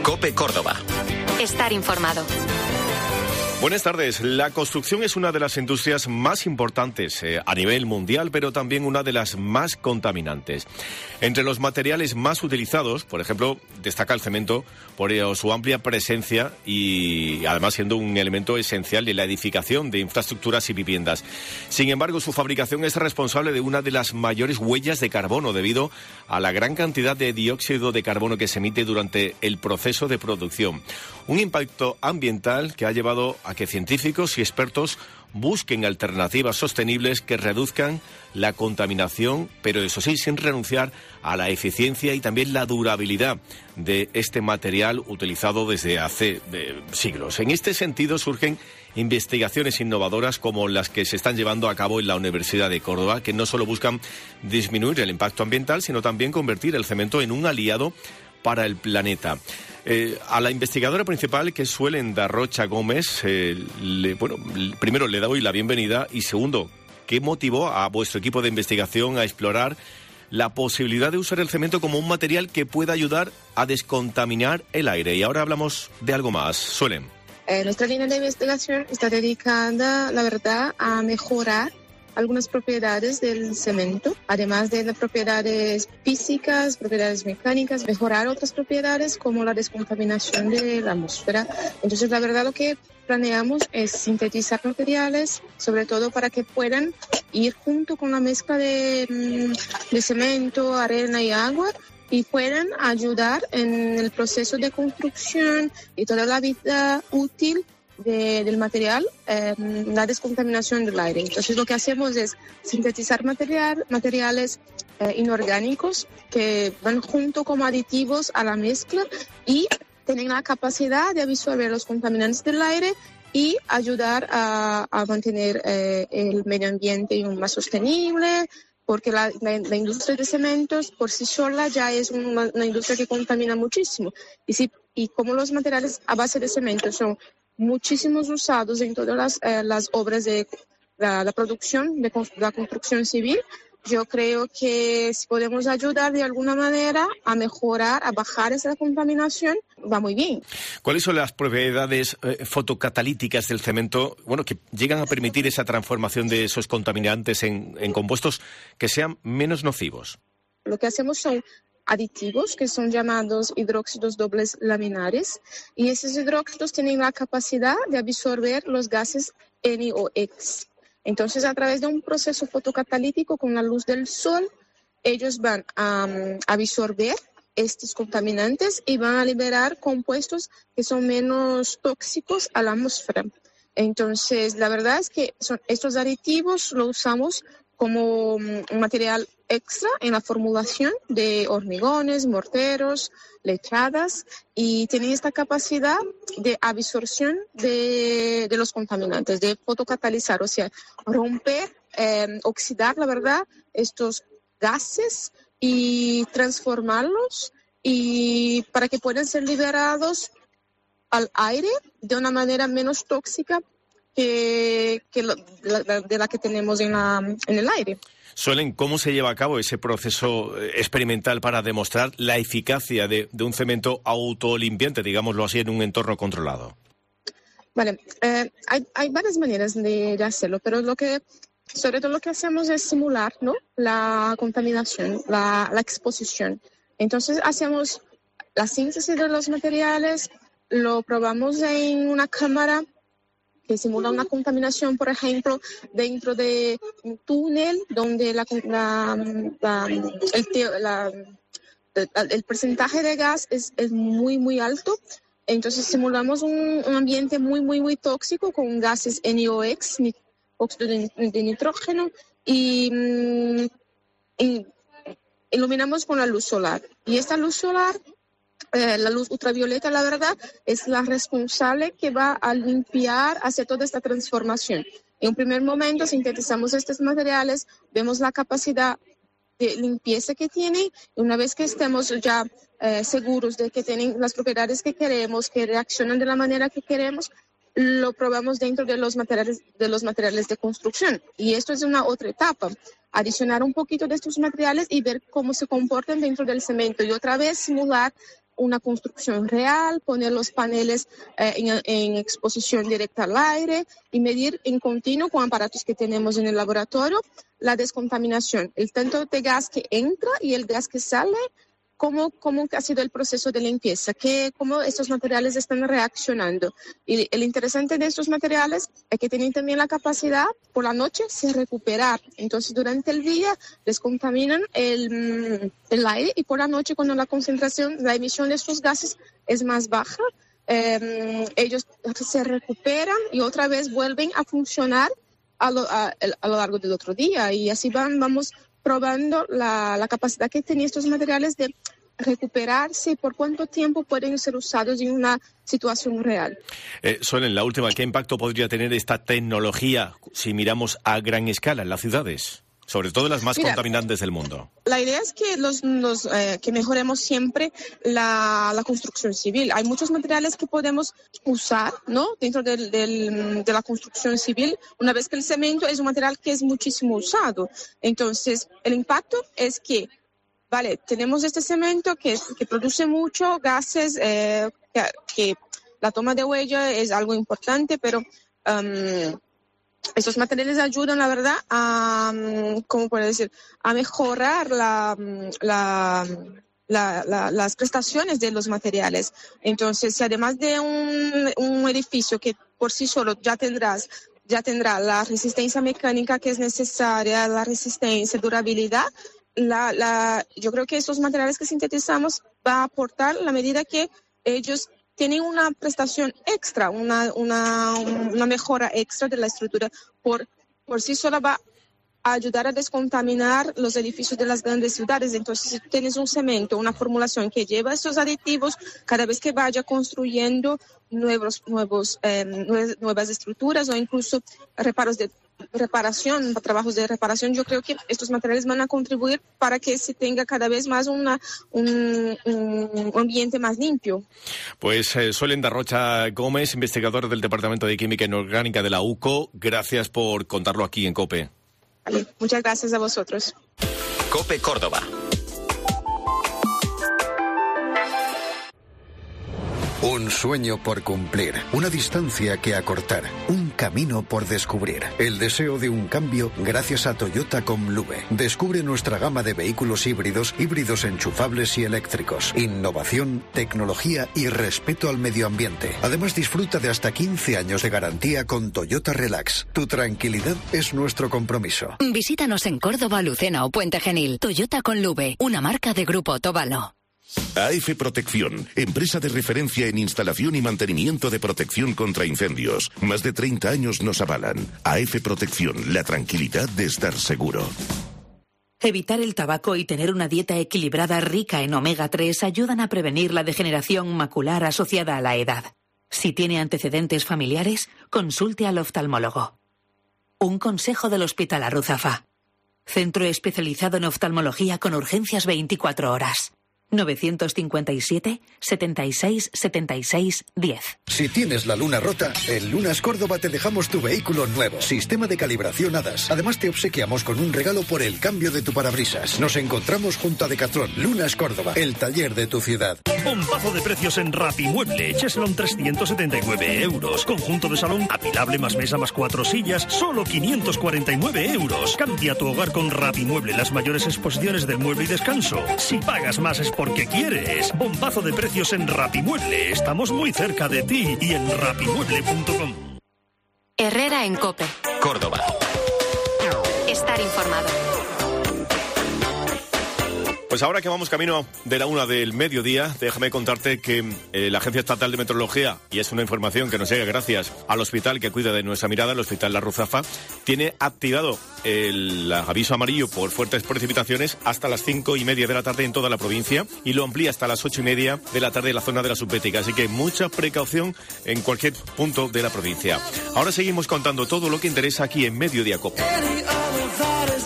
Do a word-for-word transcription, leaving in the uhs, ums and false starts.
COPE Córdoba. Estar informado. Buenas tardes. La construcción es una de las industrias más importantes eh, a nivel mundial, pero también una de las más contaminantes. Entre los materiales más utilizados, por ejemplo, destaca el cemento por eh, su amplia presencia y además siendo un elemento esencial de la edificación de infraestructuras y viviendas. Sin embargo, su fabricación es responsable de una de las mayores huellas de carbono debido a la gran cantidad de dióxido de carbono que se emite durante el proceso de producción. Un impacto ambiental que ha llevado a que científicos y expertos busquen alternativas sostenibles que reduzcan la contaminación, pero eso sí, sin renunciar a la eficiencia y también la durabilidad de este material utilizado desde hace eh, siglos. En este sentido surgen investigaciones innovadoras como las que se están llevando a cabo en la Universidad de Córdoba, que no solo buscan disminuir el impacto ambiental, sino también convertir el cemento en un aliado para el planeta. Eh, a la investigadora principal, que es Suelen Darrocha Gómez, eh, le, bueno, primero le doy la bienvenida y segundo, ¿qué motivó a vuestro equipo de investigación a explorar la posibilidad de usar el cemento como un material que pueda ayudar a descontaminar el aire? Y ahora hablamos de algo más. Suelen. Eh, nuestra línea de investigación está dedicada, la verdad, a mejorar algunas propiedades del cemento, además de las propiedades físicas, propiedades mecánicas, mejorar otras propiedades como la descontaminación de la atmósfera. Entonces, la verdad, lo que planeamos es sintetizar materiales, sobre todo para que puedan ir junto con la mezcla de, de cemento, arena y agua, y puedan ayudar en el proceso de construcción y toda la vida útil De, del material, eh, la descontaminación del aire. Entonces lo que hacemos es sintetizar material, materiales eh, inorgánicos que van junto como aditivos a la mezcla y tienen la capacidad de absorber los contaminantes del aire y ayudar a, a mantener eh, el medio ambiente más sostenible, porque la, la, la industria de cementos por sí sola ya es una, una industria que contamina muchísimo. Y, si, y como los materiales a base de cemento son muchísimos usados en todas las, eh, las obras de la, la producción, de la construcción civil, yo creo que si podemos ayudar de alguna manera a mejorar, a bajar esa contaminación, va muy bien. ¿Cuáles son las propiedades eh, fotocatalíticas del cemento, bueno, que llegan a permitir esa transformación de esos contaminantes en, en compuestos que sean menos nocivos? Lo que hacemos son aditivos que son llamados hidróxidos dobles laminares, y esos hidróxidos tienen la capacidad de absorber los gases N O X. Entonces, a través de un proceso fotocatalítico con la luz del sol, ellos van a um, absorber estos contaminantes y van a liberar compuestos que son menos tóxicos a la atmósfera. Entonces, la verdad es que son, estos aditivos los usamos como um, un material extra en la formulación de hormigones, morteros, lechadas, y tienen esta capacidad de absorción de, de los contaminantes, de fotocatalizar, o sea, romper, eh, oxidar, la verdad, estos gases y transformarlos y para que puedan ser liberados al aire de una manera menos tóxica que, que lo, la, de la que tenemos en, la, en el aire. Suelen, ¿cómo se lleva a cabo ese proceso experimental para demostrar la eficacia de, de un cemento autolimpiante, digámoslo así, en un entorno controlado? Vale, eh, hay, hay varias maneras de, de hacerlo, pero lo que, sobre todo lo que hacemos es simular, ¿no?, la contaminación, la, la exposición. Entonces hacemos la síntesis de los materiales, lo probamos en una cámara que simula una contaminación, por ejemplo, dentro de un túnel donde la, la, la, el, la, el porcentaje de gas es, es muy, muy alto. Entonces simulamos un, un ambiente muy, muy, muy tóxico con gases N O X, óxido de, de nitrógeno, y, y iluminamos con la luz solar. Y esta luz solar, Eh, la luz ultravioleta, la verdad, es la responsable que va a limpiar, hacer toda esta transformación. En un primer momento sintetizamos estos materiales, vemos la capacidad de limpieza que tienen, y una vez que estemos ya eh, seguros de que tienen las propiedades que queremos, que reaccionan de la manera que queremos, lo probamos dentro de los materiales de los materiales de construcción. Y esto es una otra etapa. Adicionar un poquito de estos materiales y ver cómo se comportan dentro del cemento y otra vez simular una construcción real, poner los paneles eh, en, en exposición directa al aire y medir en continuo con aparatos que tenemos en el laboratorio la descontaminación, el tanto de gas que entra y el gas que sale, cómo, cómo ha sido el proceso de limpieza, que, cómo estos materiales están reaccionando. Y el interesante de estos materiales es que tienen también la capacidad por la noche de recuperar. Entonces durante el día descontaminan el, el aire y por la noche cuando la concentración, la emisión de estos gases es más baja, eh, ellos se recuperan y otra vez vuelven a funcionar a lo, a, a lo largo del otro día. Y así van, vamos probando la, la capacidad que tienen estos materiales de recuperarse y por cuánto tiempo pueden ser usados en una situación real. Eh, Solen, la última, ¿qué impacto podría tener esta tecnología si miramos a gran escala en las ciudades? Sobre todo las más Mira, contaminantes del mundo. La idea es que los, los eh, que mejoremos siempre la, la construcción civil. Hay muchos materiales que podemos usar, ¿no?, dentro del, del, de la construcción civil, una vez que el cemento es un material que es muchísimo usado. Entonces, el impacto es que, vale, tenemos este cemento que, que produce mucho gases, eh, que, que la toma de huella es algo importante, pero Um, estos materiales ayudan, la verdad, a, ¿cómo puedo decir?, a mejorar la, la, la, la, las prestaciones de los materiales. Entonces, si además de un, un edificio que por sí solo ya tendrás, ya tendrá la resistencia mecánica que es necesaria, la resistencia, durabilidad, la, la, yo creo que estos materiales que sintetizamos va a aportar la medida que ellos tienen una prestación extra, una, una, una mejora extra de la estructura. Por, por sí sola va a ayudar a descontaminar los edificios de las grandes ciudades. Entonces, si tienes un cemento, una formulación que lleva estos aditivos, cada vez que vaya construyendo nuevos, nuevos, eh, nuevas estructuras o incluso reparos de reparación, trabajos de reparación, yo creo que estos materiales van a contribuir para que se tenga cada vez más una, un, un ambiente más limpio. Pues eh, Solen Darrocha Gómez, investigadora del Departamento de Química Inorgánica de la U C O, gracias por contarlo aquí en COPE. Vale, muchas gracias a vosotros. COPE Córdoba. Un sueño por cumplir, una distancia que acortar, un camino por descubrir. El deseo de un cambio gracias a Toyota Comlube. Descubre nuestra gama de vehículos híbridos, híbridos enchufables y eléctricos. Innovación, tecnología y respeto al medio ambiente. Además, disfruta de hasta quince años de garantía con Toyota Relax. Tu tranquilidad es nuestro compromiso. Visítanos en Córdoba, Lucena o Puente Genil. Toyota Comlube, una marca de Grupo Otavalo. A F Protección, empresa de referencia en instalación y mantenimiento de protección contra incendios. Más de treinta años nos avalan. A F Protección, la tranquilidad de estar seguro. Evitar el tabaco y tener una dieta equilibrada rica en omega tres ayudan a prevenir la degeneración macular asociada a la edad. Si tiene antecedentes familiares, consulte al oftalmólogo. Un consejo del Hospital Arruzafa. Centro especializado en oftalmología con urgencias veinticuatro horas. novecientos cincuenta y siete, setenta y seis, setenta y seis, diez. Si tienes la luna rota, en Lunas Córdoba te dejamos tu vehículo nuevo. Sistema de calibración H A D A S. Además te obsequiamos con un regalo por el cambio de tu parabrisas. Nos encontramos junto a Decathlon. Lunas Córdoba, el taller de tu ciudad. Bombazo de precios en Rapimueble. Cheslon trescientos setenta y nueve euros. Conjunto de salón apilable más mesa más cuatro sillas, solo quinientos cuarenta y nueve euros. Cambia tu hogar con Rapimueble, las mayores exposiciones del mueble y descanso. Si pagas más es porque quieres. Bombazo de precios en Rapimueble. Estamos muy cerca de ti y en rapimueble punto com. Herrera en COPE. Córdoba. Estar informado. Pues ahora que vamos camino de la una del mediodía, déjame contarte que eh, la Agencia Estatal de Meteorología, y es una información que nos llega gracias al hospital que cuida de nuestra mirada, el Hospital La Ruzafa, tiene activado el aviso amarillo por fuertes precipitaciones hasta las cinco y media de la tarde en toda la provincia y lo amplía hasta las ocho y media de la tarde en la zona de la Subbética. Así que mucha precaución en cualquier punto de la provincia. Ahora seguimos contando todo lo que interesa aquí en Mediodía COPE.